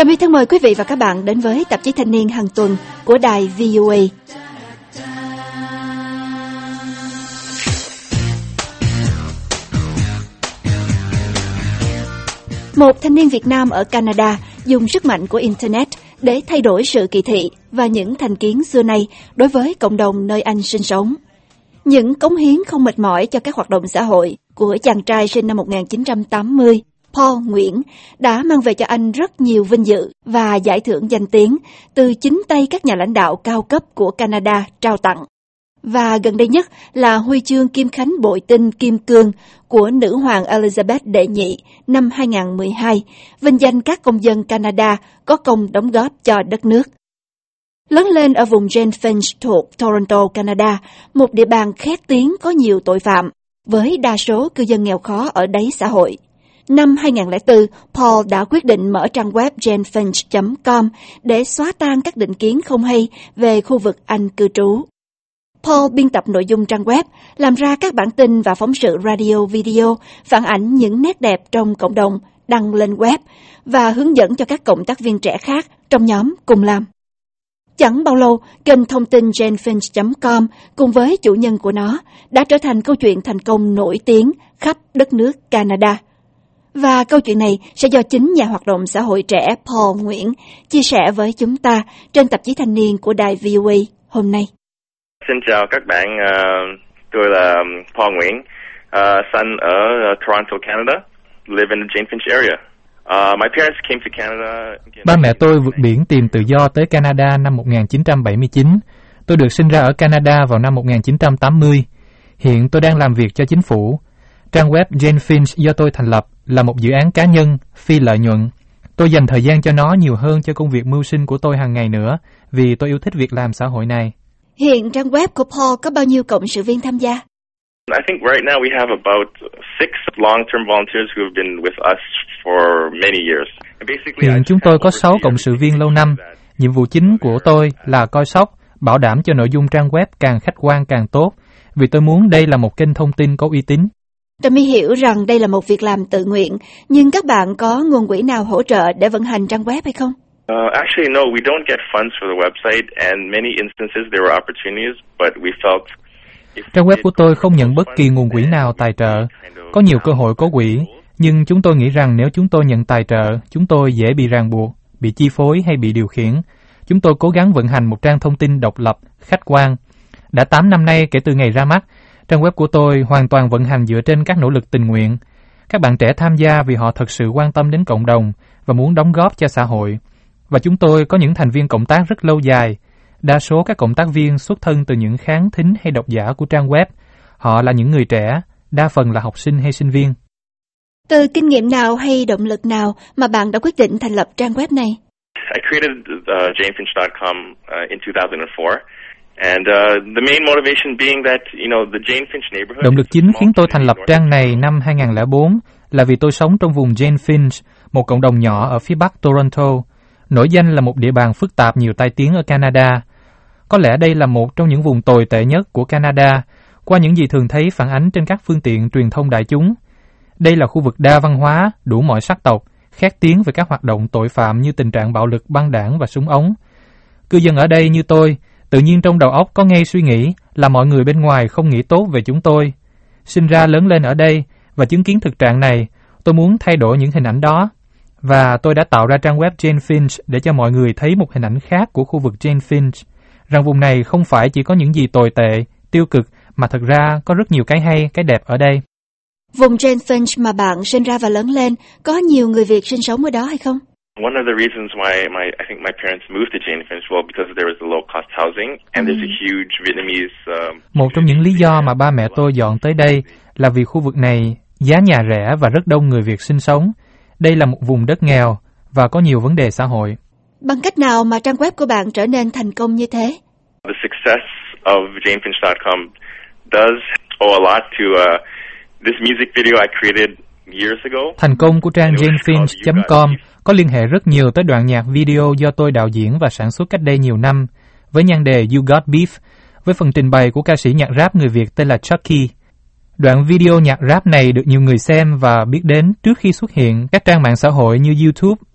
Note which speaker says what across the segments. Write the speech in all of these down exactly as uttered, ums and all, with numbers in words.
Speaker 1: Trà My thân mời quý vị và các bạn đến với tạp chí Thanh niên hàng tuần của đài vê o a. Một thanh niên Việt Nam ở Canada dùng sức mạnh của Internet để thay đổi sự kỳ thị và những thành kiến xưa nay đối với cộng đồng nơi anh sinh sống. Những cống hiến không mệt mỏi cho các hoạt động xã hội của chàng trai sinh năm một nghìn chín trăm tám mươi, Paul Nguyễn, đã mang về cho anh rất nhiều vinh dự và giải thưởng danh tiếng từ chính tay các nhà lãnh đạo cao cấp của Canada trao tặng. Và gần đây nhất là huy chương Kim Khánh Bội Tinh Kim Cương của nữ hoàng Elizabeth đệ nhị năm hai nghìn không trăm mười hai, vinh danh các công dân Canada có công đóng góp cho đất nước. Lớn lên ở vùng Jane Finch thuộc Toronto, Canada, một địa bàn khét tiếng có nhiều tội phạm, với đa số cư dân nghèo khó ở đáy xã hội. Năm hai nghìn không trăm lẻ bốn, Paul đã quyết định mở trang web jane finch chấm com để xóa tan các định kiến không hay về khu vực anh cư trú. Paul biên tập nội dung trang web, làm ra các bản tin và phóng sự radio video phản ảnh những nét đẹp trong cộng đồng, đăng lên web và hướng dẫn cho các cộng tác viên trẻ khác trong nhóm cùng làm. Chẳng bao lâu, kênh thông tin jane finch chấm com cùng với chủ nhân của nó đã trở thành câu chuyện thành công nổi tiếng khắp đất nước Canada. Và câu chuyện này sẽ do chính nhà hoạt động xã hội trẻ Paul Nguyễn chia sẻ với chúng ta trên tạp chí Thanh niên của đài vê o a hôm nay.
Speaker 2: Xin chào các bạn, uh, tôi là Paul Nguyễn, uh, sinh ở uh, Toronto, Canada, live in the Jane Finch area. Uh, my parents came to Canada.
Speaker 3: Ba mẹ tôi vượt biển tìm tự do tới Canada năm một nghìn chín trăm bảy mươi chín. Tôi được sinh ra ở Canada vào năm một nghìn chín trăm tám mươi. Hiện tôi đang làm việc cho chính phủ. Trang web Jane Finch do tôi thành lập là một dự án cá nhân, phi lợi nhuận. Tôi dành thời gian cho nó nhiều hơn cho công việc mưu sinh của tôi hàng ngày nữa, vì tôi yêu thích việc làm xã hội này.
Speaker 1: Hiện trang web của Paul có bao nhiêu cộng sự viên tham gia?
Speaker 2: I think right now we have about six long-term volunteers who have been with us for many years.
Speaker 3: Hiện chúng tôi có sáu cộng sự viên lâu năm. Nhiệm vụ chính của tôi là coi sóc, bảo đảm cho nội dung trang web càng khách quan càng tốt, vì tôi muốn đây là một kênh thông tin có uy tín.
Speaker 1: Trà My hiểu rằng đây là một việc làm tự nguyện, nhưng các bạn có nguồn quỹ nào hỗ trợ để vận hành trang web hay không?
Speaker 2: Uh, actually, no, we don't get funds for the website, and many instances there were opportunities, but we felt...
Speaker 3: Trang web của tôi không nhận bất kỳ nguồn quỹ nào tài trợ. Có nhiều cơ hội có quỹ, nhưng chúng tôi nghĩ rằng nếu chúng tôi nhận tài trợ, chúng tôi dễ bị ràng buộc, bị chi phối hay bị điều khiển. Chúng tôi cố gắng vận hành một trang thông tin độc lập, khách quan. Đã tám năm nay kể từ ngày ra mắt, trang web của tôi hoàn toàn vận hành dựa trên các nỗ lực tình nguyện. Các bạn trẻ tham gia vì họ thật sự quan tâm đến cộng đồng và muốn đóng góp cho xã hội. Và chúng tôi có những thành viên cộng tác rất lâu dài. Đa số các cộng tác viên xuất thân từ những khán thính hay độc giả của trang web. Họ là những người trẻ, đa phần là học sinh hay sinh viên.
Speaker 1: Từ kinh nghiệm nào hay động lực nào mà bạn đã quyết định thành lập trang web này?
Speaker 2: I created uh, jane finch dot com uh, in two thousand four. And uh, the main motivation being that, you know, the Jane Finch neighborhood.
Speaker 3: Động lực chính khiến tôi thành lập trang này năm hai nghìn không trăm lẻ bốn là vì tôi sống trong vùng Jane Finch, một cộng đồng nhỏ ở phía bắc Toronto, nổi danh là một địa bàn phức tạp nhiều tai tiếng ở Canada. Có lẽ đây là một trong những vùng tồi tệ nhất của Canada, qua những gì thường thấy phản ánh trên các phương tiện truyền thông đại chúng. Đây là khu vực đa văn hóa, đủ mọi sắc tộc, khét tiếng về các hoạt động tội phạm như tình trạng bạo lực băng đảng và súng ống. Cư dân ở đây như tôi, tự nhiên trong đầu óc có ngay suy nghĩ là mọi người bên ngoài không nghĩ tốt về chúng tôi. Sinh ra lớn lên ở đây và chứng kiến thực trạng này, tôi muốn thay đổi những hình ảnh đó. Và tôi đã tạo ra trang web Jane Finch để cho mọi người thấy một hình ảnh khác của khu vực Jane Finch, rằng vùng này không phải chỉ có những gì tồi tệ, tiêu cực, mà thật ra có rất nhiều cái hay, cái đẹp ở đây.
Speaker 1: Vùng Jane Finch mà bạn sinh ra và lớn lên, có nhiều người Việt sinh sống ở đó hay không?
Speaker 2: One of the reasons why my I think my parents moved to Jane Finch, well, because there was a low cost housing and there's a huge Vietnamese. Uh,
Speaker 3: Một trong những lý do mà ba mẹ tôi dọn tới đây là vì khu vực này giá nhà rẻ và rất đông người Việt sinh sống. Đây là một vùng đất nghèo và có nhiều vấn đề xã hội.
Speaker 1: Bằng cách nào mà trang web của bạn trở nên thành công như thế?
Speaker 2: The success of jane finch dot com does owe a lot to uh, this music video I created years ago.
Speaker 3: Thành công của trang jane finch chấm com có liên hệ rất nhiều tới đoạn nhạc video do tôi đạo diễn và sản xuất cách đây nhiều năm, với nhan đề You Got Beef, với phần trình bày của ca sĩ nhạc rap người Việt tên là Chucky. Đoạn video nhạc rap này được nhiều người xem và biết đến trước khi xuất hiện các trang mạng xã hội như YouTube,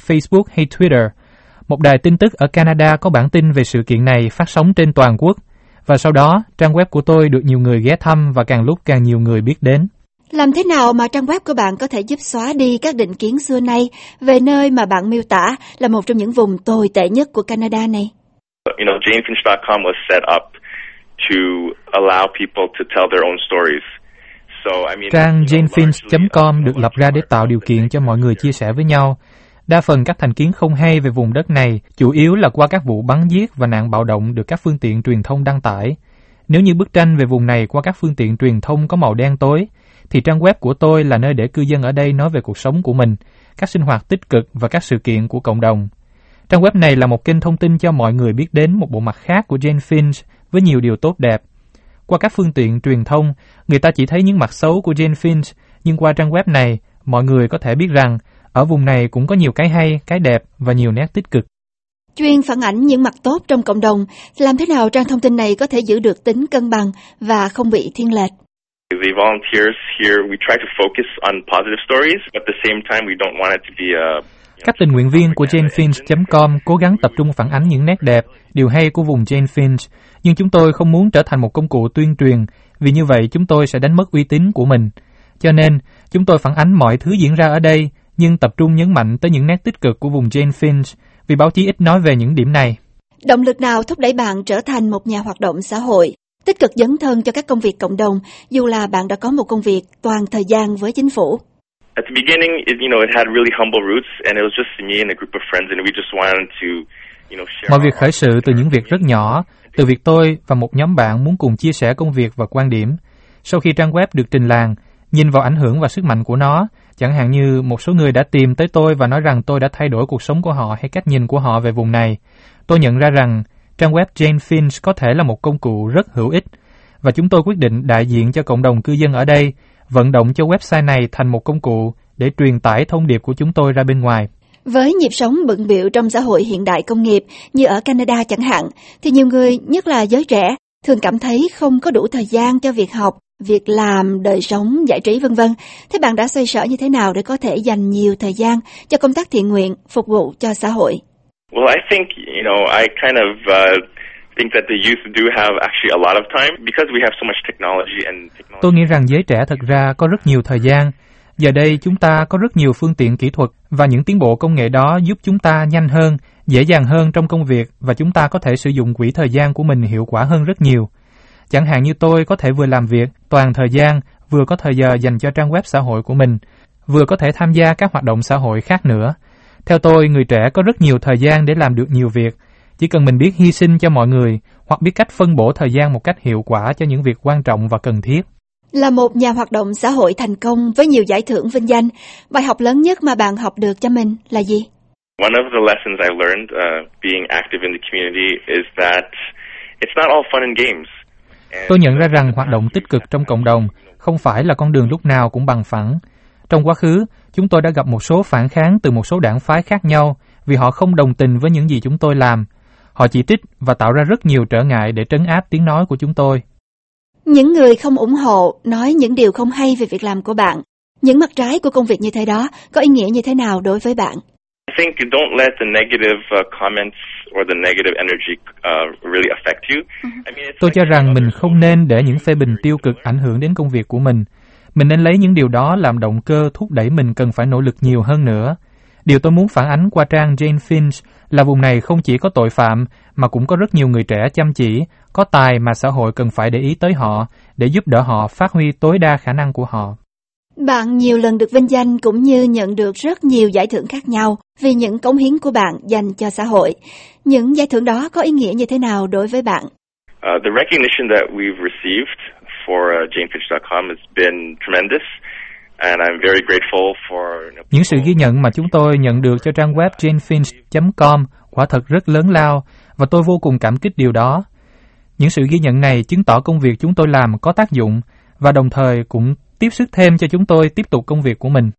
Speaker 3: Facebook hay Twitter. Một đài tin tức ở Canada có bản tin về sự kiện này phát sóng trên toàn quốc. Và sau đó, trang web của tôi được nhiều người ghé thăm và càng lúc càng nhiều người biết đến.
Speaker 1: Làm thế nào mà trang web của bạn có thể giúp xóa đi các định kiến xưa nay về nơi mà bạn miêu tả là một trong những vùng tồi tệ nhất của Canada này?
Speaker 2: You know, jane finch dot com was set up to allow people to tell their own stories. So, I mean,
Speaker 3: trang jane finch chấm com được lập ra để tạo điều kiện cho mọi người chia sẻ với nhau. Đa phần các thành kiến không hay về vùng đất này chủ yếu là qua các vụ bắn giết và nạn bạo động được các phương tiện truyền thông đăng tải. Nếu như bức tranh về vùng này qua các phương tiện truyền thông có màu đen tối, thì trang web của tôi là nơi để cư dân ở đây nói về cuộc sống của mình, các sinh hoạt tích cực và các sự kiện của cộng đồng. Trang web này là một kênh thông tin cho mọi người biết đến một bộ mặt khác của Jane Finch với nhiều điều tốt đẹp. Qua các phương tiện truyền thông, người ta chỉ thấy những mặt xấu của Jane Finch, nhưng qua trang web này, mọi người có thể biết rằng ở vùng này cũng có nhiều cái hay, cái đẹp và nhiều nét tích cực.
Speaker 1: Chuyên phản ảnh những mặt tốt trong cộng đồng, làm thế nào trang thông tin này có thể giữ được tính cân bằng và không bị thiên lệch?
Speaker 2: The volunteers here, we try to focus on positive stories, but at the same time we don't want it to be a...
Speaker 3: Các tình nguyện viên của jane finch chấm com cố gắng tập trung phản ánh những nét đẹp, điều hay của vùng Jane Finch, nhưng chúng tôi không muốn trở thành một công cụ tuyên truyền, vì như vậy chúng tôi sẽ đánh mất uy tín của mình. Cho nên, chúng tôi phản ánh mọi thứ diễn ra ở đây, nhưng tập trung nhấn mạnh tới những nét tích cực của vùng Jane Finch, vì báo chí ít nói về những điểm này.
Speaker 1: Động lực nào thúc đẩy bạn trở thành một nhà hoạt động xã hội, tích cực dấn thân cho các công việc cộng đồng, dù là bạn đã có một công việc toàn thời gian với chính phủ?
Speaker 2: At the beginning, it, you know, it had really humble roots, and it was just me and a group of friends, and we just wanted to, you know, share.
Speaker 3: Mọi việc khởi sự từ những việc rất nhỏ, từ việc tôi và một nhóm bạn muốn cùng chia sẻ công việc và quan điểm. Sau khi trang web được trình làng, nhìn vào ảnh hưởng và sức mạnh của nó, chẳng hạn như một số người đã tìm tới tôi và nói rằng tôi đã thay đổi cuộc sống của họ hay cách nhìn của họ về vùng này. Tôi nhận ra rằng trang web Jane Finch có thể là một công cụ rất hữu ích, và chúng tôi quyết định đại diện cho cộng đồng cư dân ở đây, vận động cho website này thành một công cụ để truyền tải thông điệp của chúng tôi ra bên ngoài.
Speaker 1: Với nhịp sống bận bịu trong xã hội hiện đại công nghiệp như ở Canada chẳng hạn, thì nhiều người, nhất là giới trẻ, thường cảm thấy không có đủ thời gian cho việc học, việc làm, đời sống, giải trí vân vân. Thế bạn đã xoay sở như thế nào để có thể dành nhiều thời gian cho công tác thiện nguyện, phục vụ cho xã hội?
Speaker 2: Well, I think, you know, I kind of uh, think that the youth do have actually a lot of time because we have so much technology and technology.
Speaker 3: Tôi nghĩ rằng giới trẻ thật ra có rất nhiều thời gian. Giờ đây chúng ta có rất nhiều phương tiện kỹ thuật và những tiến bộ công nghệ đó giúp chúng ta nhanh hơn, dễ dàng hơn trong công việc và chúng ta có thể sử dụng quỹ thời gian của mình hiệu quả hơn rất nhiều. Chẳng hạn như tôi có thể vừa làm việc toàn thời gian, vừa có thời giờ dành cho trang web xã hội của mình, vừa có thể tham gia các hoạt động xã hội khác nữa. Theo tôi, người trẻ có rất nhiều thời gian để làm được nhiều việc. Chỉ cần mình biết hy sinh cho mọi người hoặc biết cách phân bổ thời gian một cách hiệu quả cho những việc quan trọng và cần thiết.
Speaker 1: Là một nhà hoạt động xã hội thành công với nhiều giải thưởng vinh danh, bài học lớn nhất mà bạn học được cho mình là gì?
Speaker 2: One of the lessons I learned uh, being active in the community is that it's not all fun and games.
Speaker 3: Tôi nhận ra rằng hoạt động tích cực trong cộng đồng không phải là con đường lúc nào cũng bằng phẳng. Trong quá khứ, chúng tôi đã gặp một số phản kháng từ một số đảng phái khác nhau vì họ không đồng tình với những gì chúng tôi làm. Họ chỉ trích và tạo ra rất nhiều trở ngại để trấn áp tiếng nói của chúng tôi.
Speaker 1: Những người không ủng hộ, nói những điều không hay về việc làm của bạn. Những mặt trái của công việc như thế đó có ý nghĩa như thế nào đối với bạn?
Speaker 2: I think you don't let the negative uh, comments or the negative energy uh, really affect you. I mean,
Speaker 3: Tôi cho rằng mình không nên để những phê bình tiêu cực ảnh hưởng đến công việc của mình. Mình nên lấy những điều đó làm động cơ thúc đẩy mình cần phải nỗ lực nhiều hơn nữa. Điều tôi muốn phản ánh qua trang Jane Finch là vùng này không chỉ có tội phạm mà cũng có rất nhiều người trẻ chăm chỉ, có tài mà xã hội cần phải để ý tới họ để giúp đỡ họ phát huy tối đa khả năng của họ.
Speaker 1: Bạn nhiều lần được vinh danh cũng như nhận được rất nhiều giải thưởng khác nhau vì những cống hiến của bạn dành cho xã hội. Những giải thưởng đó có ý nghĩa như thế nào đối với bạn?
Speaker 2: Uh, the recognition that we've received for uh, jane finch dot com has been tremendous. And I'm very grateful for...
Speaker 3: Những sự ghi nhận mà chúng tôi nhận được cho trang web jane finch chấm com quả thật rất lớn lao và tôi vô cùng cảm kích điều đó. Những sự ghi nhận này chứng tỏ công việc chúng tôi làm có tác dụng và đồng thời cũng tiếp sức thêm cho chúng tôi tiếp tục công việc của mình.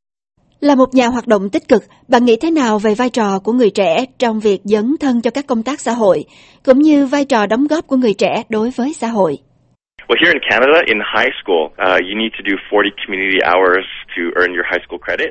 Speaker 1: Là một nhà hoạt động tích cực, bạn nghĩ thế nào về vai trò của người trẻ trong việc dấn thân cho các công tác xã hội, cũng như vai trò đóng góp của người trẻ đối với xã hội?
Speaker 2: Well, here in Canada, in high school, uh, you need to do forty community hours to earn your high school credit.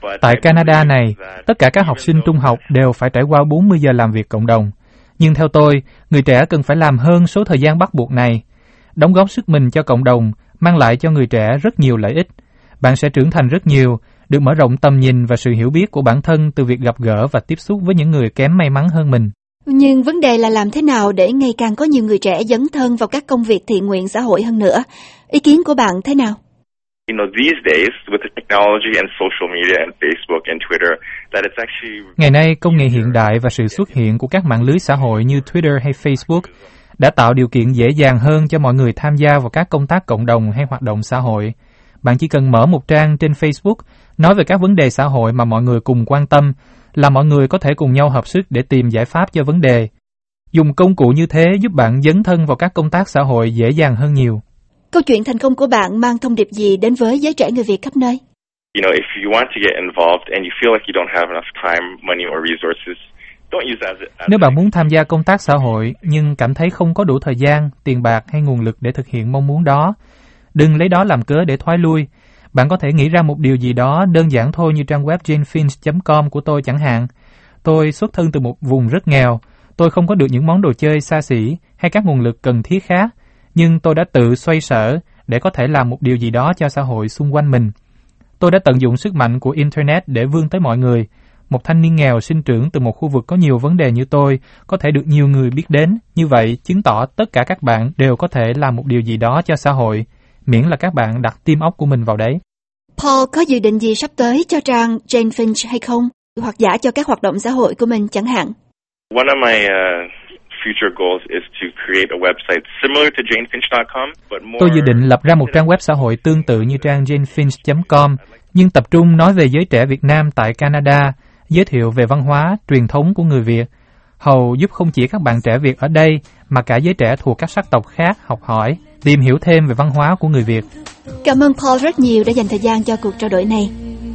Speaker 3: Tại Canada này, tất cả các học sinh trung học đều phải trải qua bốn mươi giờ làm việc cộng đồng. Nhưng theo tôi, người trẻ cần phải làm hơn số thời gian bắt buộc này. Đóng góp sức mình cho cộng đồng mang lại cho người trẻ rất nhiều lợi ích. Bạn sẽ trưởng thành rất nhiều, được mở rộng tầm nhìn và sự hiểu biết của bản thân từ việc gặp gỡ và tiếp xúc với những người kém may mắn hơn mình.
Speaker 1: Nhưng vấn đề là làm thế nào để ngày càng có nhiều người trẻ dấn thân vào các công việc thiện nguyện xã hội hơn nữa. Ý kiến của bạn thế nào?
Speaker 2: You know, these days, with the technology and social media and Facebook and Twitter, that it's actually...
Speaker 3: Ngày nay, công nghệ hiện đại và sự xuất hiện của các mạng lưới xã hội như Twitter hay Facebook đã tạo điều kiện dễ dàng hơn cho mọi người tham gia vào các công tác cộng đồng hay hoạt động xã hội. Bạn chỉ cần mở một trang trên Facebook nói về các vấn đề xã hội mà mọi người cùng quan tâm, là mọi người có thể cùng nhau hợp sức để tìm giải pháp cho vấn đề. Dùng công cụ như thế giúp bạn dấn thân vào các công tác xã hội dễ dàng hơn nhiều.
Speaker 1: Câu chuyện thành công của bạn mang thông điệp gì đến với giới trẻ người Việt khắp nơi?
Speaker 2: You know, if you want to get involved and you feel like you don't have enough time, money or resources, don't use that as...
Speaker 3: Nếu bạn muốn tham gia công tác xã hội nhưng cảm thấy không có đủ thời gian, tiền bạc hay nguồn lực để thực hiện mong muốn đó, đừng lấy đó làm cớ để thoái lui. Bạn có thể nghĩ ra một điều gì đó đơn giản thôi, như trang web jane finch chấm com của tôi chẳng hạn. Tôi xuất thân từ một vùng rất nghèo. Tôi không có được những món đồ chơi xa xỉ hay các nguồn lực cần thiết khác, nhưng tôi đã tự xoay sở để có thể làm một điều gì đó cho xã hội xung quanh mình. Tôi đã tận dụng sức mạnh của Internet để vươn tới mọi người. Một thanh niên nghèo sinh trưởng từ một khu vực có nhiều vấn đề như tôi có thể được nhiều người biết đến. Như vậy, chứng tỏ tất cả các bạn đều có thể làm một điều gì đó cho xã hội, miễn là các bạn đặt tim óc của mình vào đấy.
Speaker 1: Paul có dự định gì sắp tới cho trang Jane Finch hay không? Hoặc giả cho các hoạt động xã hội của mình chẳng hạn?
Speaker 2: One of my uh, future goals is to create a website similar to jane finch dot com, but more...
Speaker 3: Tôi dự định lập ra một trang web xã hội tương tự như trang jane finch chấm com, nhưng tập trung nói về giới trẻ Việt Nam tại Canada, giới thiệu về văn hóa, truyền thống của người Việt, hầu giúp không chỉ các bạn trẻ Việt ở đây mà cả giới trẻ thuộc các sắc tộc khác học hỏi, tìm hiểu thêm về văn hóa của người Việt.
Speaker 1: Cảm ơn Paul rất nhiều đã dành thời gian cho cuộc trao đổi này.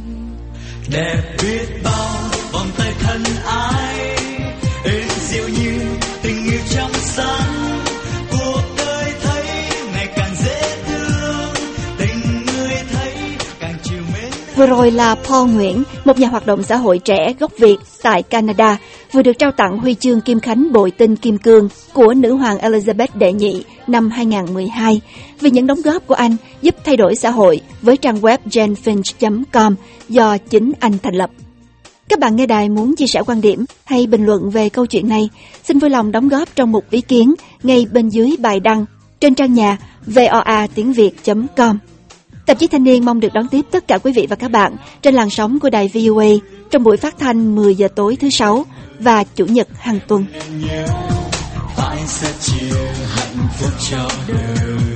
Speaker 4: Đẹp biết bao vòng tay thân ái, êm dịu như tình yêu trong sáng, cuộc đời thấy ngày càng dễ thương, tình người thấy càng chiều mến.
Speaker 1: Vừa rồi là Paul Nguyễn, một nhà hoạt động xã hội trẻ gốc Việt tại Canada, vừa được trao tặng huy chương Kim Khánh Bội Tinh Kim Cương của Nữ hoàng Elizabeth đệ nhị năm hai không một hai vì những đóng góp của anh giúp thay đổi xã hội với trang web jane finch chấm com do chính anh thành lập. Các bạn nghe đài muốn chia sẻ quan điểm hay bình luận về câu chuyện này, xin vui lòng đóng góp trong mục ý kiến ngay bên dưới bài đăng trên trang nhà voa tiếng việt chấm com. Tạp chí Thanh niên mong được đón tiếp tất cả quý vị và các bạn trên làn sóng của đài vê o a trong buổi phát thanh mười giờ tối thứ sáu và chủ nhật hàng tuần.
Speaker 4: Phải sẽ chia hạnh phúc cho đời.